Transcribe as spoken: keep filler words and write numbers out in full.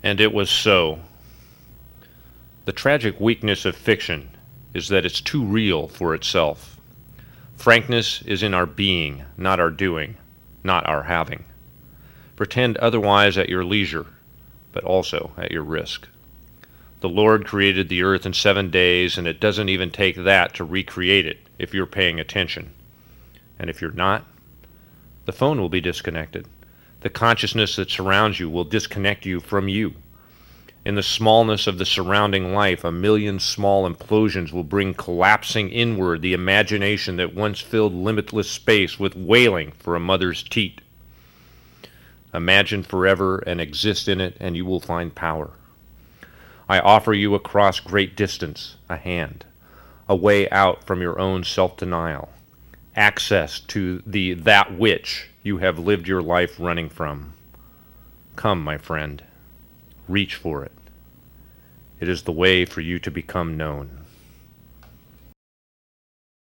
And it was so. The tragic weakness of fiction is that it's too real for itself. Frankness is in our being, not our doing, not our having. Pretend otherwise at your leisure, but also at your risk. The Lord created the earth in seven days, and it doesn't even take that to recreate it if you're paying attention. And if you're not, the phone will be disconnected. The consciousness that surrounds you will disconnect you from you. In the smallness of the surrounding life, a million small implosions will bring collapsing inward the imagination that once filled limitless space with wailing for a mother's teat. Imagine forever and exist in it, and you will find power. I offer you across great distance a hand, a way out from your own self-denial, access to the that which you have lived your life running from. Come, my friend, reach for it. It is the way for you to become known.